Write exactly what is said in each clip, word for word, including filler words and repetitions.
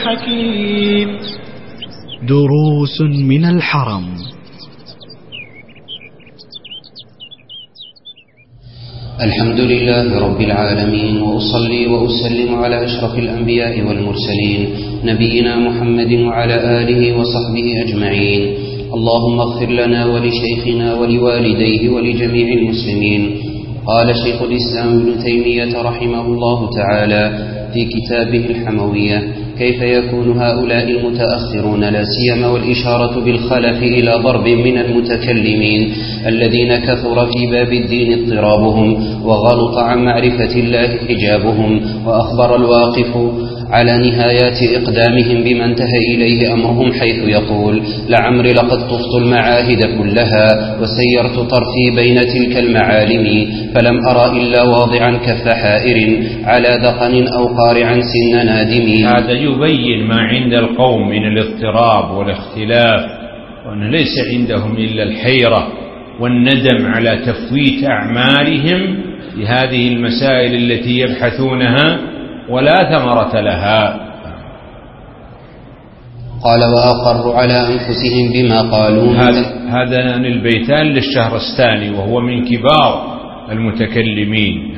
الحكيم. دروس من الحرم. الحمد لله رب العالمين، وأصلي وأسلم على أشرف الأنبياء والمرسلين نبينا محمد وعلى آله وصحبه أجمعين. اللهم اغفر لنا ولشيخنا ولوالديه ولجميع المسلمين. قال شيخ الإسلام ابن تيمية رحمه الله تعالى في كتابه الحموية: كيف يكون هؤلاء المتأخرون لا سيما والإشارة بالخلف إلى ضرب من المتكلمين الذين كثر في باب الدين اضطرابهم وغلط عن معرفة الله حجابهم، وأخبر الواقف على نهايات إقدامهم بما انتهى إليه أمرهم، حيث يقول: لعمري لقد طفت المعاهد كلها وسيرت طرفي بين تلك المعالم، فلم أرى إلا واضعا كف حائر على ذقن أو قارعا سن نادم. هذا يبين ما عند القوم من الاضطراب والاختلاف، وأن ليس عندهم إلا الحيرة والندم على تفويت أعمالهم لهذه المسائل التي يبحثونها ولا ثمرة لها. قال: وأقروا على أنفسهم بما قالوا. هذان البيتان للشهرستاني وهو من كبار المتكلمين.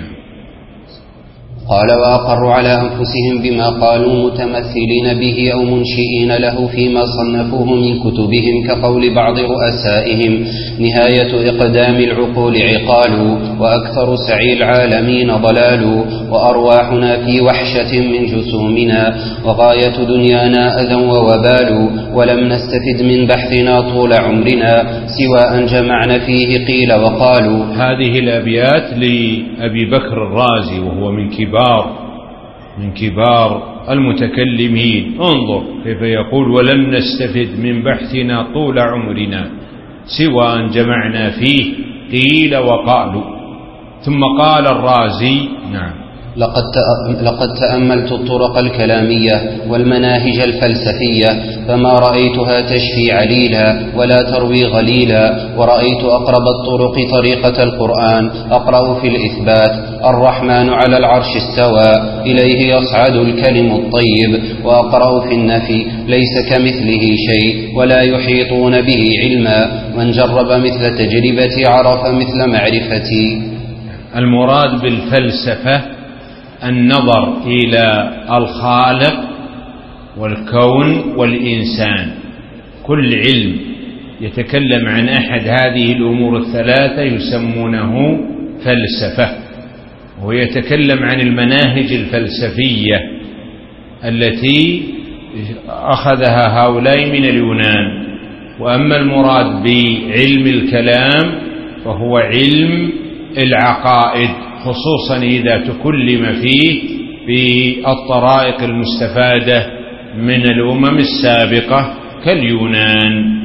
قال: وأقروا على أنفسهم بما قالوا متمثلين به أو منشئين له فيما صنفوه من كتبهم، كقول بعض رؤسائهم: نهاية إقدام العقول عقال، وأكثر سعي العالمين ضلال، وأرواحنا في وحشة من جسومنا، وغاية دنيانا أذى ووبال، ولم نستفد من بحثنا طول عمرنا سوى أن جمعنا فيه قيل وقالوا. هذه الأبيات لأبي بكر الرازي وهو من كبار من كبار المتكلمين. انظر كيف يقول: ولم نستفد من بحثنا طول عمرنا سوى أن جمعنا فيه قيل وقالوا. ثم قال الرازي: نعم لقد لقد تأملت الطرق الكلامية والمناهج الفلسفية، فما رأيتها تشفي عليلا ولا تروي غليلا، ورأيت أقرب الطرق طريقة القرآن، أقرأ في الإثبات: الرحمن على العرش استوى، إليه يصعد الكلم الطيب، وأقرأ في النفي: ليس كمثله شيء ولا يحيطون به علما، من جرب مثل تجربتي عرف مثل معرفتي. المراد بالفلسفة النظر إلى الخالق والكون والإنسان. كل علم يتكلم عن أحد هذه الأمور الثلاثة يسمونه فلسفة، ويتكلم عن المناهج الفلسفية التي أخذها هؤلاء من اليونان. وأما المراد بعلم الكلام فهو علم العقائد، خصوصا إذا تكلم فيه بالطرائق المستفادة من الأمم السابقة كاليونان.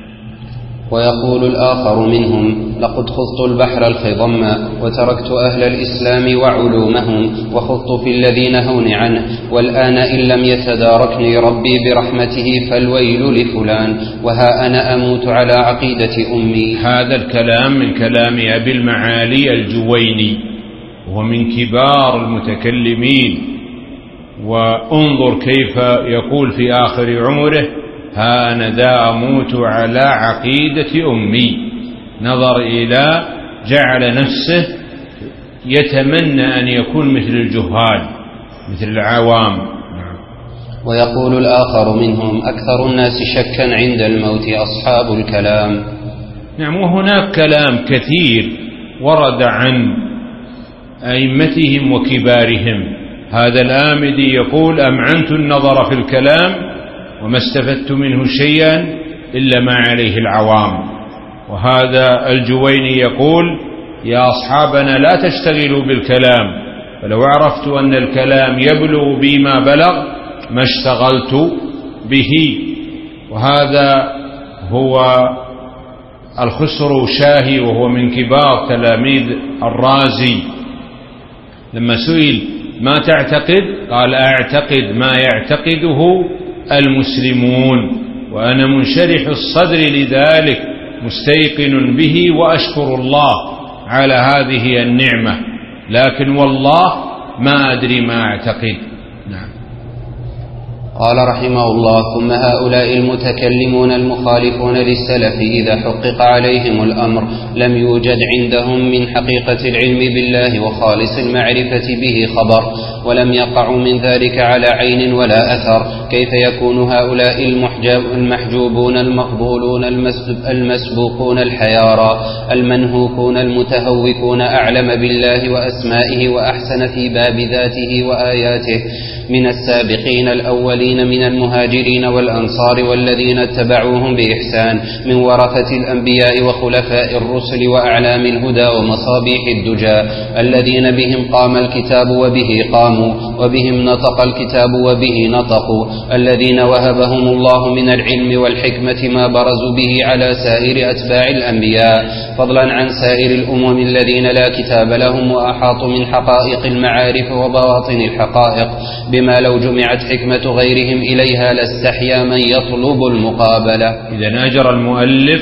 ويقول الآخر منهم: لقد خضت البحر الخضم وتركت أهل الإسلام وعلومهم، وخضت في الذي نهون عنه، والآن إن لم يتداركني ربي برحمته فالويل لفلان، وها أنا أموت على عقيدة أمي. هذا الكلام من كلام أبي المعالي الجويني، ومن كبار المتكلمين. وانظر كيف يقول في آخر عمره: ها أنا ذا أموت على عقيدة أمي. نظر إلى جعل نفسه يتمنى أن يكون مثل الجهال مثل العوام. ويقول الآخر منهم: أكثر الناس شكا عند الموت أصحاب الكلام. نعم، وهناك كلام كثير ورد عن أئمتهم وكبارهم. هذا الآمدي يقول: أمعنت النظر في الكلام وما استفدت منه شيئا إلا ما عليه العوام. وهذا الجويني يقول: يا أصحابنا لا تشتغلوا بالكلام، فلو عرفت أن الكلام يبلغ بما بلغ ما اشتغلت به. وهذا هو الخسرو شاهي وهو من كبار تلاميذ الرازي. لما سئل: ما تعتقد؟ قال: أعتقد ما يعتقده المسلمون، وأنا منشرح الصدر لذلك، مستيقن به وأشكر الله على هذه النعمة، لكن والله ما أدري ما أعتقد. نعم. قال رحمه الله: ثم هؤلاء المتكلمون المخالفون للسلف إذا حقق عليهم الأمر لم يوجد عندهم من حقيقة العلم بالله وخالص المعرفة به خبر، ولم يقعوا من ذلك على عين ولا أثر. كيف يكون هؤلاء المحجوبون المقبولون المسبوقون الحيارى المنهوكون المتهوكون أعلم بالله وأسمائه وأحسن في باب ذاته وآياته من السابقين الأولين من المهاجرين والأنصار والذين اتبعوهم بإحسان من ورثة الأنبياء وخلفاء الرسل وأعلام الهدى ومصابيح الدجى الذين بهم قام الكتاب وبه قاموا وبهم نطق الكتاب وبه نطقوا، الذين وهبهم الله من العلم والحكمة ما برزوا به على سائر أتباع الأنبياء، فضلا عن سائر الأمم الذين لا كتاب لهم وأحاطوا من حقائق المعارف وبواطن الحقائق بما لو جمعت حكمة غيرهم إليها لاستحيا من يطلب المقابلة. إذا أجرى المؤلف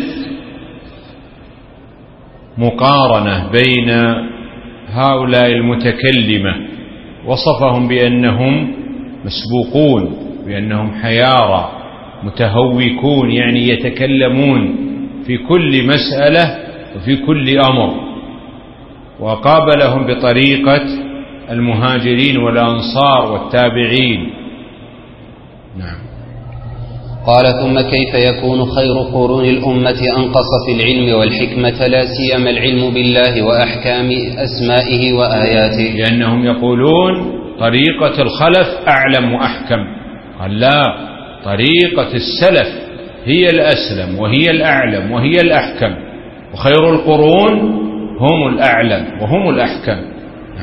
مقارنة بين هؤلاء المتكلمة، وصفهم بأنهم مسبوقون، بأنهم حيارى متهوكون، يعني يتكلمون في كل مسألة وفي كل أمر، وقابلهم بطريقة المهاجرين والأنصار والتابعين. نعم. قال: ثم كيف يكون خير قرون الأمة أنقص في العلم والحكمة لا سيما العلم بالله وأحكام أسمائه وآياته؟ لأنهم يقولون طريقة الخلف أعلم وأحكم. قال: لا، طريقة السلف هي الأسلم وهي الأعلم وهي الأحكم، وخير القرون هم الأعلم وهم الأحكم.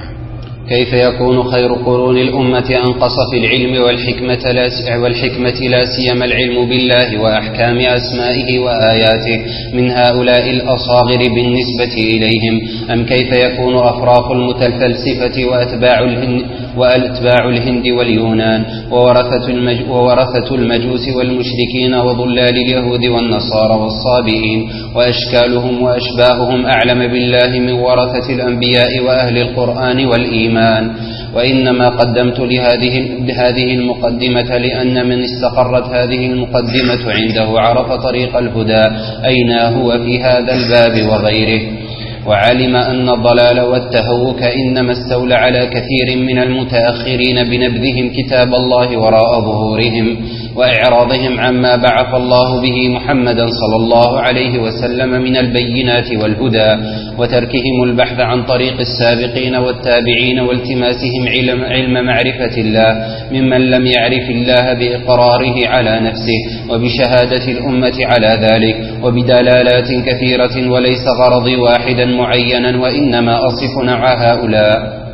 كيف يكون خير قرون الأمة أنقص في العلم والحكمة لا والحكمة لا سيما العلم بالله وأحكام أسمائه وآياته من هؤلاء الأصاغر بالنسبة إليهم؟ أم كيف يكون أفراق المتفلسفة وأتباع الهند, وأتباع الهند واليونان وورثة, المج وورثة المجوس والمشركين وضلال اليهود والنصارى والصابئين وأشكالهم وأشباههم أعلم بالله من ورثة الأنبياء وأهل القرآن والإيمان؟ وإنما قدمت لهذه هذه المقدمة لأن من استقرت هذه المقدمة عنده عرف طريق الهدى أين هو في هذا الباب وغيره، وعلم أن الضلال والتهوك إنما استولى على كثير من المتأخرين بنبذهم كتاب الله وراء ظهورهم وإعراضهم عما بعث الله به محمدا صلى الله عليه وسلم من البينات والهدى، وتركهم البحث عن طريق السابقين والتابعين والتماسهم علم, علم معرفة الله ممن لم يعرف الله بإقراره على نفسه وبشهادة الأمة على ذلك وبدلالات كثيرة، وليس غرضي واحدا معينا وإنما أصف نوع هؤلاء.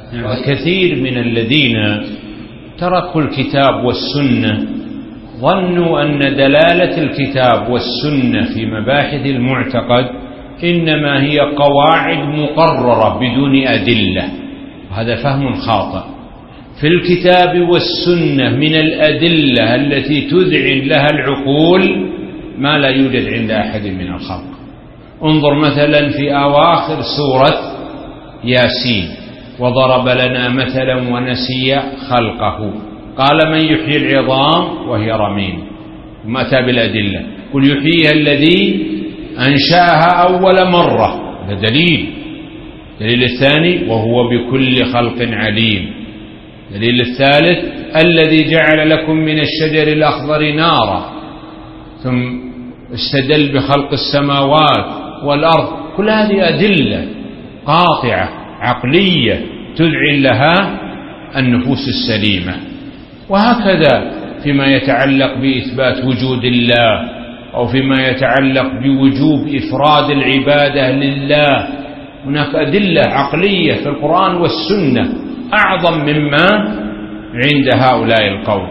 كثير من الذين تركوا الكتاب والسنة ظنوا أن دلالة الكتاب والسنة في مباحث المعتقد إنما هي قواعد مقررة بدون أدلة، وهذا فهم خاطئ. في الكتاب والسنة من الأدلة التي تذعن لها العقول ما لا يوجد عند أحد من الخلق. انظر مثلا في أواخر سورة ياسين: وضرب لنا مثلا ونسي خلقه قال من يحيي العظام وهي رميم، ما أتى بالأدلة. قل يحييها الذي أنشأها أول مرة، هذا دليل. دليل الثاني: وهو بكل خلق عليم. دليل الثالث: الذي جعل لكم من الشجر الأخضر نارا، ثم استدل بخلق السماوات والأرض. كل هذه أدلة قاطعة عقلية تذعن لها النفوس السليمة. وهكذا فيما يتعلق بإثبات وجود الله أو فيما يتعلق بوجوب إفراد العبادة لله، هناك أدلة عقلية في القرآن والسنة أعظم مما عند هؤلاء القوم.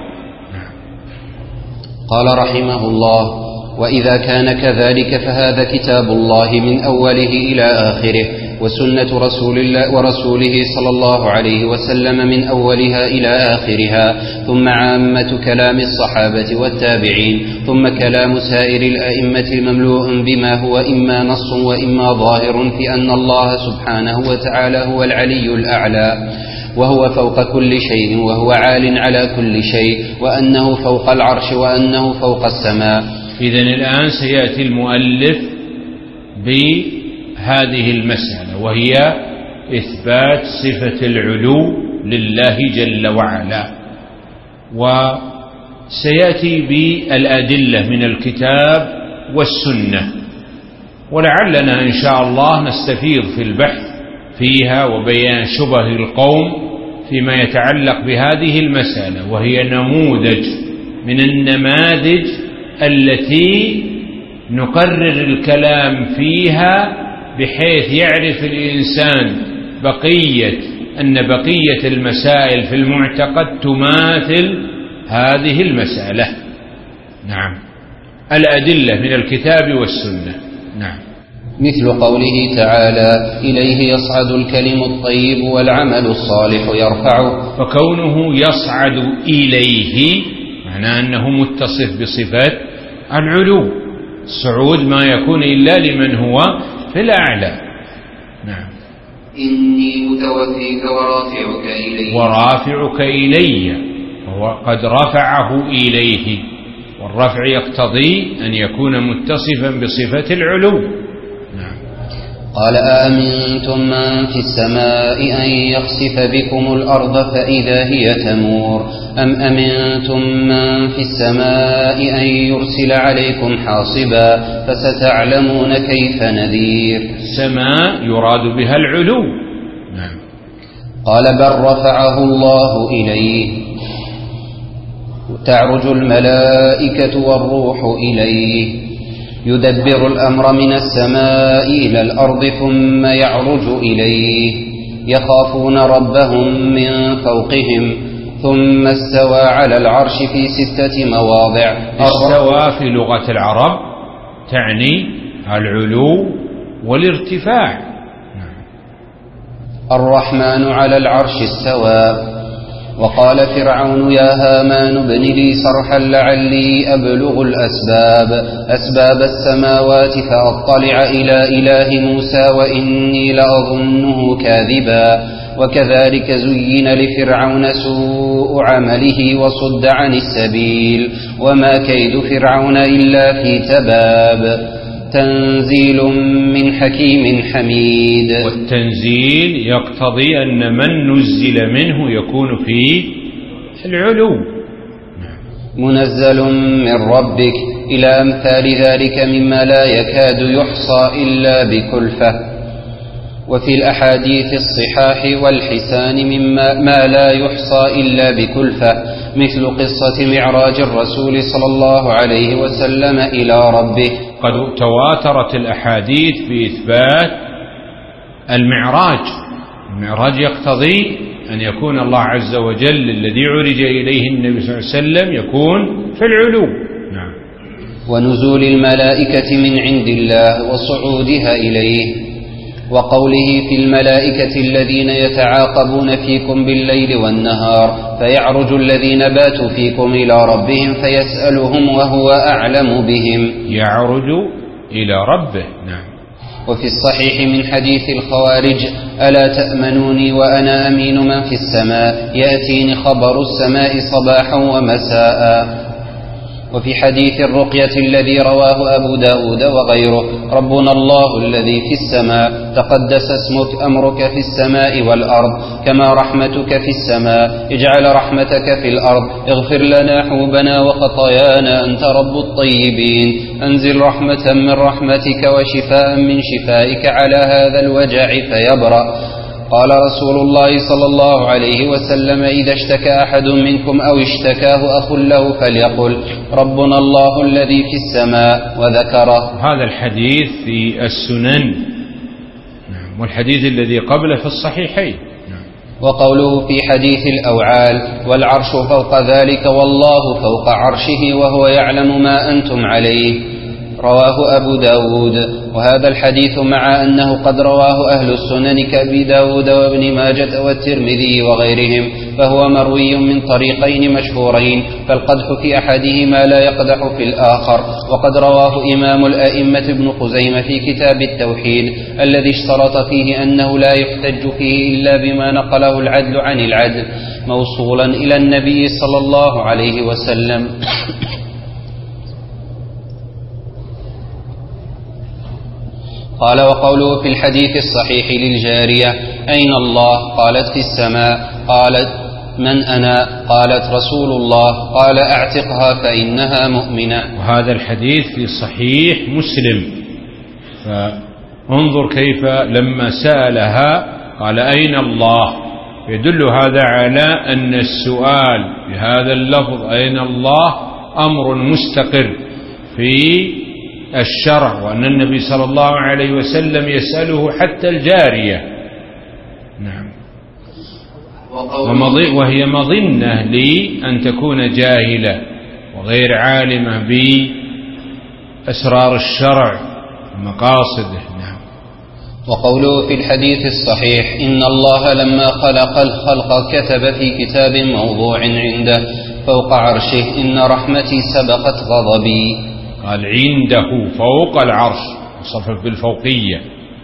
قال رحمه الله: وإذا كان كذلك فهذا كتاب الله من أوله إلى آخره، وسنة رسول الله ورسوله صلى الله عليه وسلم من أولها إلى آخرها، ثم عامة كلام الصحابة والتابعين، ثم كلام سائر الأئمة المملوء بما هو إما نص وإما ظاهر في أن الله سبحانه وتعالى هو العلي الأعلى، وهو فوق كل شيء وهو عال على كل شيء، وأنه فوق العرش وأنه فوق السماء. إذن الآن سيأتي المؤلف بهذه المسألة، وهي إثبات صفة العلو لله جل وعلا، وسيأتي بالأدلة من الكتاب والسنة، ولعلنا إن شاء الله نستفيض في البحث فيها وبيان شبه القوم فيما يتعلق بهذه المسألة، وهي نموذج من النماذج التي نقرر الكلام فيها بحيث يعرف الإنسان بقية أن بقية المسائل في المعتقد تماثل هذه المسألة. نعم، الأدلة من الكتاب والسنة. نعم. مثل قوله تعالى: إليه يصعد الكلم الطيب والعمل الصالح يرفعه. فكونه يصعد إليه معناه أنه متصف بصفات العلو، الصعود ما يكون إلا لمن هو في الأعلى. نعم. إني متوفيك ورافعك إلي. ورافعك إلي، وهو قد رفعه إليه، والرفع يقتضي أن يكون متصفا بصفة العلو. نعم. قال: أأمنتم من في السماء أن يخسف بكم الأرض فإذا هي تمور أم أمنتم من في السماء أن يرسل عليكم حاصبا فستعلمون كيف نذير. السماء يراد بها العلو. نعم. قال: بل رفعه الله إليه، تعرج الملائكة والروح إليه، يدبر الأمر من السماء إلى الأرض ثم يعرج إليه، يخافون ربهم من فوقهم، ثم استوى على العرش في ستة مواضع. استوى في لغة العرب تعني العلو والارتفاع. الرحمن على العرش استوى. وقال فرعون: يا هامان ابن لي صرحا لعلي أبلغ الأسباب أسباب السماوات فأطلع إلى إله موسى وإني لأظنه كاذبا. وكذلك زين لفرعون سوء عمله وصد عن السبيل وما كيد فرعون إلا في تباب. تنزيل من حكيم حميد. والتنزيل يقتضي أن من نزل منه يكون في العلو. منزل من ربك إلى أمثال ذلك مما لا يكاد يحصى إلا بكلفة. وفي الأحاديث الصحاح والحسان مما ما لا يحصى إلا بكلفة، مثل قصة معراج الرسول صلى الله عليه وسلم إلى ربه. قد تواترت الأحاديث بإثبات المعراج. المعراج يقتضي أن يكون الله عز وجل الذي عرج إليه النبي صلى الله عليه وسلم يكون في العلو. نعم. ونزول الملائكة من عند الله وصعودها إليه. وقوله: في الملائكة الذين يتعاقبون فيكم بالليل والنهار فيعرج الذين باتوا فيكم إلى ربهم فيسألهم وهو أعلم بهم. يعرج إلى ربه. نعم. وفي الصحيح من حديث الخوارج: ألا تأمنوني وأنا أمين من في السماء يأتيني خبر السماء صباحا ومساء. وفي حديث الرقية الذي رواه أبو داود وغيره: ربنا الله الذي في السماء تقدس اسمك أمرك في السماء والأرض كما رحمتك في السماء اجعل رحمتك في الأرض اغفر لنا حوبنا وخطايانا أنت رب الطيبين أنزل رحمة من رحمتك وشفاء من شفائك على هذا الوجع فيبرأ. قال رسول الله صلى الله عليه وسلم: إذا اشتكى أحد منكم أو اشتكاه أخ له فليقل ربنا الله الذي في السماء وذكره. هذا الحديث في السنن، والحديث الذي قبله في الصحيحين. وقوله في حديث الأوعال: والعرش فوق ذلك والله فوق عرشه وهو يعلم ما أنتم عليه، رواه أبو داود. وهذا الحديث مع أنه قد رواه أهل السنن كأبي داود وابن ماجة والترمذي وغيرهم فهو مروي من طريقين مشهورين، فالقدح في أحدهما لا يقدح في الآخر. وقد رواه إمام الأئمة ابن خزيمة في كتاب التوحيد الذي اشترط فيه أنه لا يحتج فيه إلا بما نقله العدل عن العدل موصولا إلى النبي صلى الله عليه وسلم. قال: وقوله في الحديث الصحيح للجارية: أين الله؟ قالت: في السماء. قالت: من أنا؟ قالت: رسول الله. قال: أعتقها فإنها مؤمنة. وهذا الحديث في صحيح مسلم. فانظر كيف لما سألها قال: أين الله؟ يدل هذا على أن السؤال بهذا اللفظ أين الله أمر مستقر في الشرع، وأن النبي صلى الله عليه وسلم يسأله حتى الجارية. نعم. وهي مظنة لأن تكون جاهلة وغير عالمة بأسرار الشرع ومقاصده. نعم. وقوله في الحديث الصحيح: إن الله لما خلق الخلق كتب في كتاب موضوع عنده فوق عرشه: إن رحمتي سبقت غضبي. قال عنده فوق العرش، وصف بالفوقية.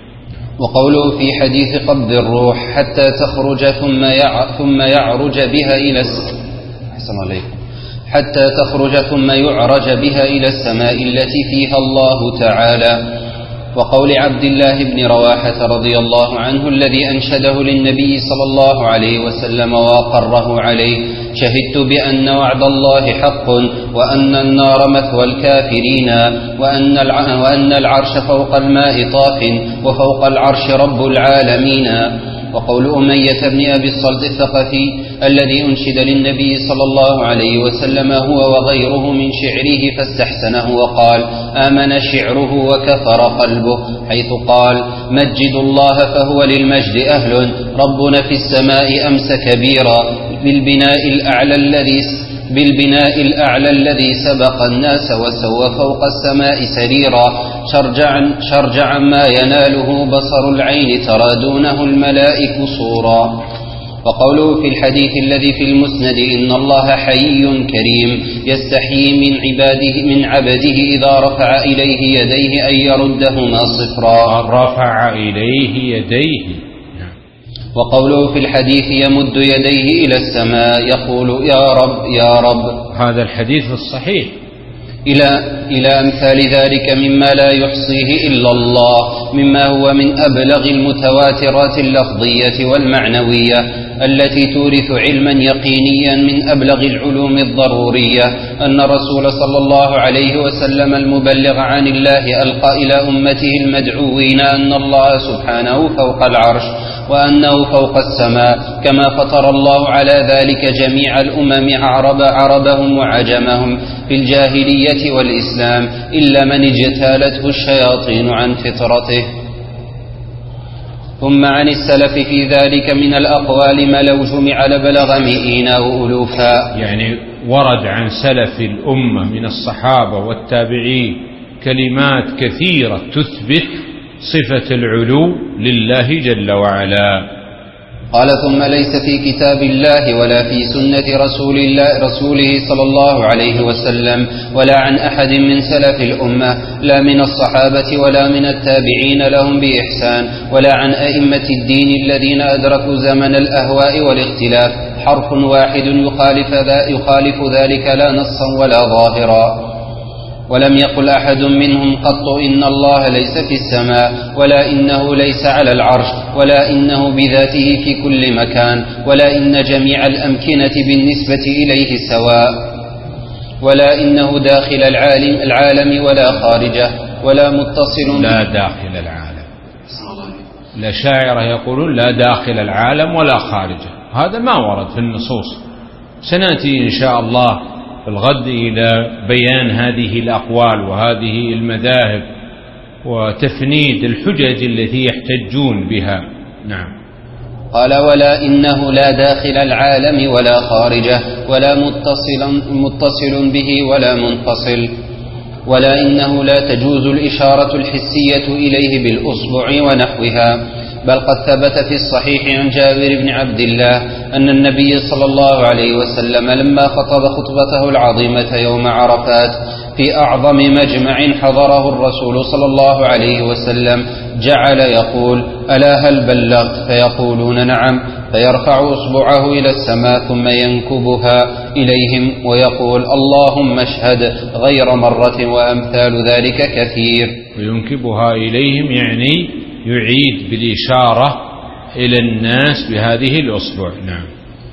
وقوله في حديث قبض الروح: حتى تخرج ثم ثم يعرج بها إلى السماء حتى تخرج ثم يعرج بها إلى السماء التي فيها الله تعالى. وقول عبد الله بن رواحة رضي الله عنه الذي أنشده للنبي صلى الله عليه وسلم وأقره عليه: شهدت بأن وعد الله حق، وأن النار مثوى الكافرين، وأن وأن العرش فوق الماء طاف، وفوق العرش رب العالمين. وقول أمية بن أبي الصلت الثقفي الذي أنشد للنبي صلى الله عليه وسلم هو وغيره من شعره فاستحسنه وقال: آمن شعره وكفر قلبه، حيث قال: مجد الله فهو للمجد أهل، ربنا في السماء أمس كبيرا، بالبناء الأعلى الذي بالبناء الأعلى الذي سبق الناس وسوى فوق السماء سريرا، شرجعا, شرجعا ما يناله بصر العين ترى دونه الملائك صورا. وقوله في الحديث الذي في المسند: إن الله حي كريم يستحيي من عباده من عبده إذا رفع إليه يديه أن يردهما صفرا. رفع إليه يديه. وقوله في الحديث: يمد يديه إلى السماء يقول: يا رب يا رب. هذا الحديث الصحيح. إلى إلى أمثال ذلك مما لا يحصيه إلا الله، مما هو من أبلغ المتواترات اللفظية والمعنوية التي تورث علما يقينيا من أبلغ العلوم الضرورية، أن الرسول صلى الله عليه وسلم المبلغ عن الله ألقى إلى أمته المدعوين أن الله سبحانه فوق العرش، وأنه فوق السماء، كما فطر الله على ذلك جميع الأمم عرب عربهم وعجمهم في الجاهلية والإسلام، إلا من اجتالته الشياطين عن فطرته. ثم عن السلف في ذلك من الأقوال ما لو جمع لبلغ مئين أو ألوفا. يعني ورد عن سلف الأمة من الصحابة والتابعين كلمات كثيرة تثبت صفة العلو لله جل وعلا. قال: ثم ليس في كتاب الله ولا في سنة رسول الله رسوله صلى الله عليه وسلم ولا عن أحد من سلف الأمة، لا من الصحابة ولا من التابعين لهم بإحسان ولا عن أئمة الدين الذين أدركوا زمن الأهواء والاختلاف، حرف واحد يخالف, يخالف ذلك لا نصا ولا ظاهرا. ولم يقل أحد منهم قط إن الله ليس في السماء، ولا إنه ليس على العرش، ولا إنه بذاته في كل مكان، ولا إن جميع الأمكنة بالنسبة إليه سواء، ولا إنه داخل العالم, العالم ولا خارجه، ولا متصل لا داخل العالم. لا شاعر يقولون لا داخل العالم ولا خارجه، هذا ما ورد في النصوص. سنأتي إن شاء الله في الغد إلى بيان هذه الأقوال وهذه المذاهب وتفنيد الحجج التي يحتجون بها. نعم. قال: ولا إنه لا داخل العالم ولا خارجه، ولا متصل, متصل به ولا منفصل، ولا إنه لا تجوز الإشارة الحسية إليه بالأصبع ونحوها، بل قد ثبت في الصحيح عن جابر بن عبد الله أن النبي صلى الله عليه وسلم لما خطب خطبته العظيمة يوم عرفات في أعظم مجمع حضره الرسول صلى الله عليه وسلم جعل يقول: ألا هل بلغت؟ فيقولون: نعم. فيرفع إصبعه إلى السماء ثم ينكبها إليهم ويقول: اللهم اشهد، غير مرة، وأمثال ذلك كثير. وينكبها إليهم يعني يعيد بالإشارة إلى الناس بهذه الأصبع. نعم.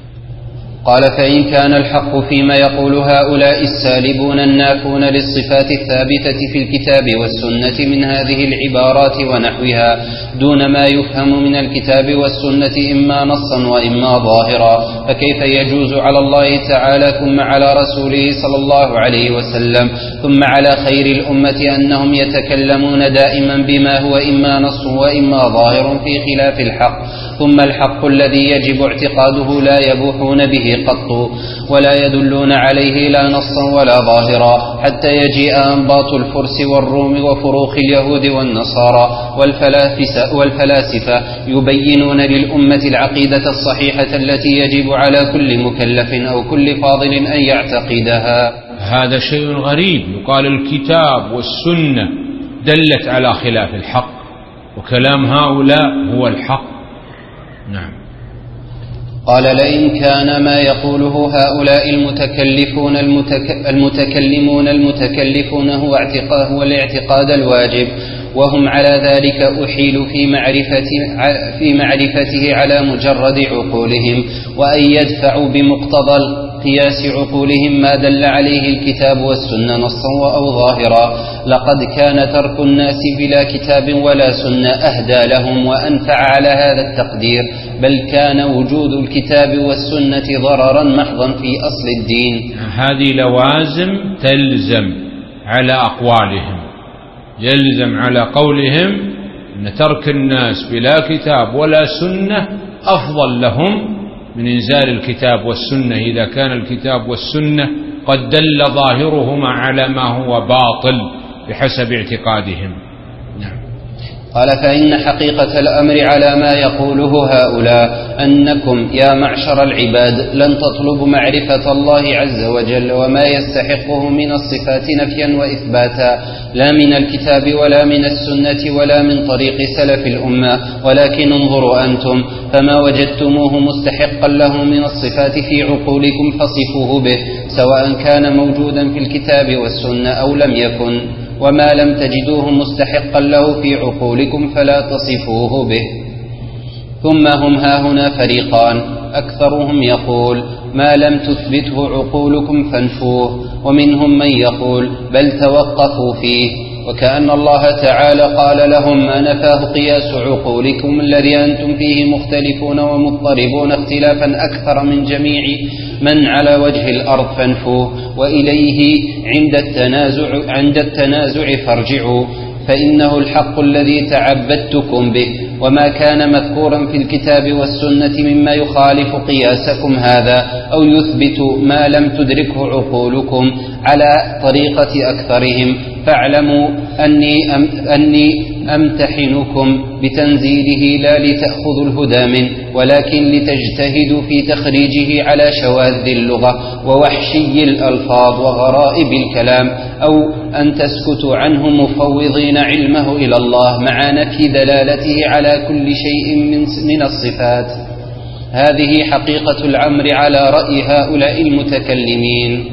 قال: فإن كان الحق فيما يقول هؤلاء السالبون النافون للصفات الثابتة في الكتاب والسنة من هذه العبارات ونحوها دون ما يفهم من الكتاب والسنة إما نصا وإما ظاهرا، فكيف يجوز على الله تعالى ثم على رسوله صلى الله عليه وسلم ثم على خير الأمة أنهم يتكلمون دائما بما هو إما نص وإما ظاهر في خلاف الحق، ثم الحق الذي يجب اعتقاده لا يبوحون به قط ولا يدلون عليه لا نصا ولا ظاهرا، حتى يجيء أنباط الفرس والروم وفروخ اليهود والنصارى والفلاسفة يبينون للأمة العقيدة الصحيحة التي يجب على كل مكلف أو كل فاضل أن يعتقدها. هذا شيء غريب، يقال الكتاب والسنة دلت على خلاف الحق، وكلام هؤلاء هو الحق. نعم. قال: لئن كان ما يقوله هؤلاء المتكلفون المتك... المتكلمون المتكلفون هو اعتقاد هو الاعتقاد الواجب وهم على ذلك أحيل في معرفته, في معرفته على مجرد عقولهم، وأن يدفعوا بمقتضى قياس عقولهم ما دل عليه الكتاب والسنة نصا أو ظاهرا، لقد كان ترك الناس بلا كتاب ولا سنة أهدى لهم وأنفع على هذا التقدير، بل كان وجود الكتاب والسنة ضررا محضا في أصل الدين. هذه لوازم تلزم على أقوالهم، يلزم على قولهم أن ترك الناس بلا كتاب ولا سنة أفضل لهم من إنزال الكتاب والسنة إذا كان الكتاب والسنة قد دل ظاهرهما على ما هو باطل بحسب اعتقادهم. نعم. قال: فإن حقيقة الأمر على ما يقوله هؤلاء أنكم يا معشر العباد لن تطلبوا معرفة الله عز وجل وما يستحقه من الصفات نفيا وإثباتا، لا من الكتاب ولا من السنة ولا من طريق سلف الأمة، ولكن انظروا أنتم فما وجدتموه مستحقا له من الصفات في عقولكم فصفوه به، سواء كان موجودا في الكتاب والسنة أو لم يكن، وما لم تجدوه مستحقا له في عقولكم فلا تصفوه به. ثم هم هاهنا فريقان، أكثرهم يقول: ما لم تثبته عقولكم فانفوه، ومنهم من يقول: بل توقفوا فيه، وكأن الله تعالى قال لهم: ما نفاه قياس عقولكم الذي أنتم فيه مختلفون ومضطربون اختلافا أكثر من جميع من على وجه الأرض فانفوه، وإليه عند التنازع, عند التنازع فارجعوا، فإنه الحق الذي تعبدتكم به، وما كان مذكورا في الكتاب والسنة مما يخالف قياسكم هذا أو يثبت ما لم تدركه عقولكم على طريقة أكثرهم، فاعلموا أني, أم أني أمتحنكم بتنزيله لا لتأخذوا الهدى منه، ولكن لتجتهدوا في تخريجه على شواذ اللغة ووحشي الألفاظ وغرائب الكلام، أو أن تسكتوا عنه مفوضين علمه إلى الله مع نفي دلالته على كل شيء من الصفات. هذه حقيقة الأمر على رأي هؤلاء المتكلمين،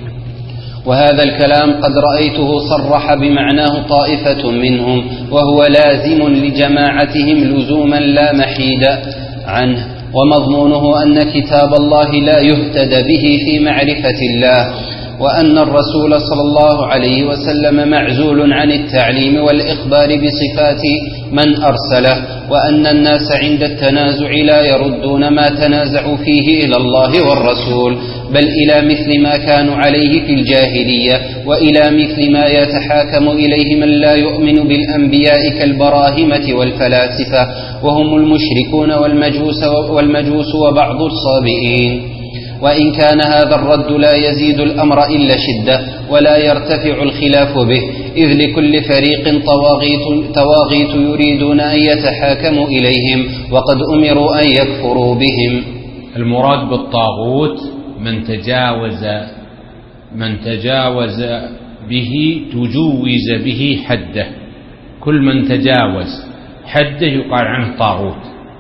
وهذا الكلام قد رأيته صرح بمعناه طائفة منهم، وهو لازم لجماعتهم لزوما لا محيد عنه، ومضمونه أن كتاب الله لا يهتدى به في معرفة الله، وأن الرسول صلى الله عليه وسلم معزول عن التعليم والإخبار بصفات من أرسله، وأن الناس عند التنازع لا يردون ما تنازعوا فيه إلى الله والرسول، بل إلى مثل ما كانوا عليه في الجاهلية، وإلى مثل ما يتحاكم إليه من لا يؤمن بالأنبياء كالبراهمة والفلاسفة، وهم المشركون والمجوس, والمجوس وبعض الصابئين. وإن كان هذا الرد لا يزيد الأمر إلا شدة ولا يرتفع الخلاف به، إذ لكل فريق طواغيت, طواغيت يريدون أن يتحاكموا إليهم، وقد أمروا أن يكفروا بهم. المراد بالطاغوت من تجاوز من تجاوز به تجوز به حده، كل من تجاوز حده يقال عنه طاغوت.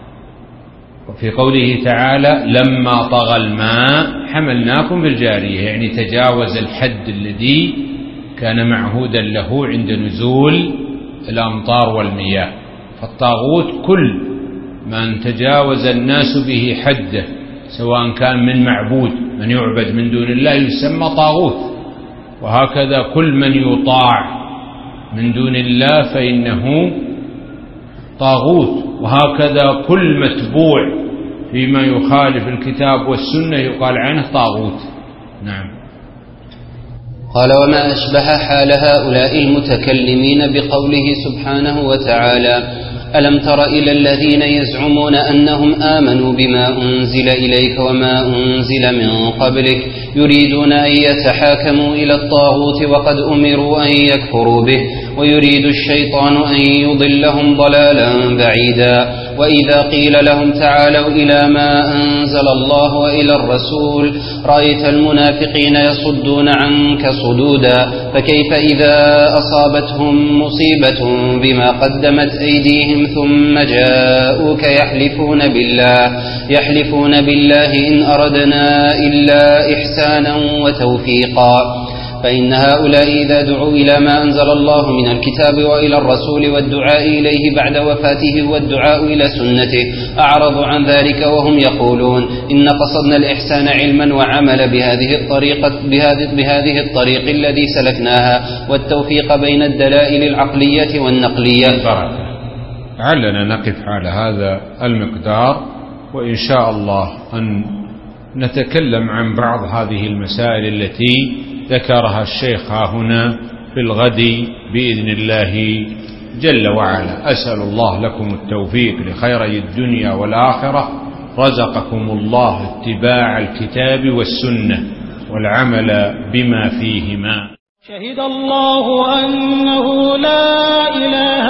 وفي قوله تعالى لما طغى الماء حملناكم في الجارية، يعني تجاوز الحد الذي كان معهودا له عند نزول الأمطار والمياه. فالطاغوت كل من تجاوز الناس به حده، سواء كان من معبود من يعبد من دون الله يسمى طاغوت، وهكذا كل من يطاع من دون الله فإنه طاغوت، وهكذا كل متبوع فيما يخالف الكتاب والسنة يقال عنه طاغوت. نعم. قال وما أشبه حال هؤلاء المتكلمين بقوله سبحانه وتعالى ألم تر إلى الذين يزعمون أنهم آمنوا بما أنزل إليك وما أنزل من قبلك يريدون أن يتحاكموا إلى الطاغوت وقد أمروا أن يكفروا به ويريد الشيطان أن يضلهم ضلالا بعيدا. وإذا قيل لهم تعالوا إلى ما أنزل الله وإلى الرسول رأيت المنافقين يصدون عنك صدودا. فكيف إذا أصابتهم مصيبة بما قدمت أيديهم ثم جاءوك يحلفون بالله يحلفون بالله إن أردنا إلا إحسانا وتوفيقا. فإن هؤلاء إذا دعوا إلى ما أنزل الله من الكتاب وإلى الرسول والدعاء إليه بعد وفاته والدعاء إلى سنته أعرضوا عن ذلك وهم يقولون إن قصدنا الإحسان علما وعمل بهذه الطريقة بهذه, بهذه الطريق الذي سلكناها والتوفيق بين الدلائل العقلية والنقلية. لعلنا نقف على هذا المقدار، وإن شاء الله أن نتكلم عن بعض هذه المسائل التي ذكرها الشيخ هنا في الغد بإذن الله جل وعلا. أسأل الله لكم التوفيق لخيري الدنيا والآخرة، رزقكم الله اتباع الكتاب والسنة والعمل بما فيهما. شهد الله أن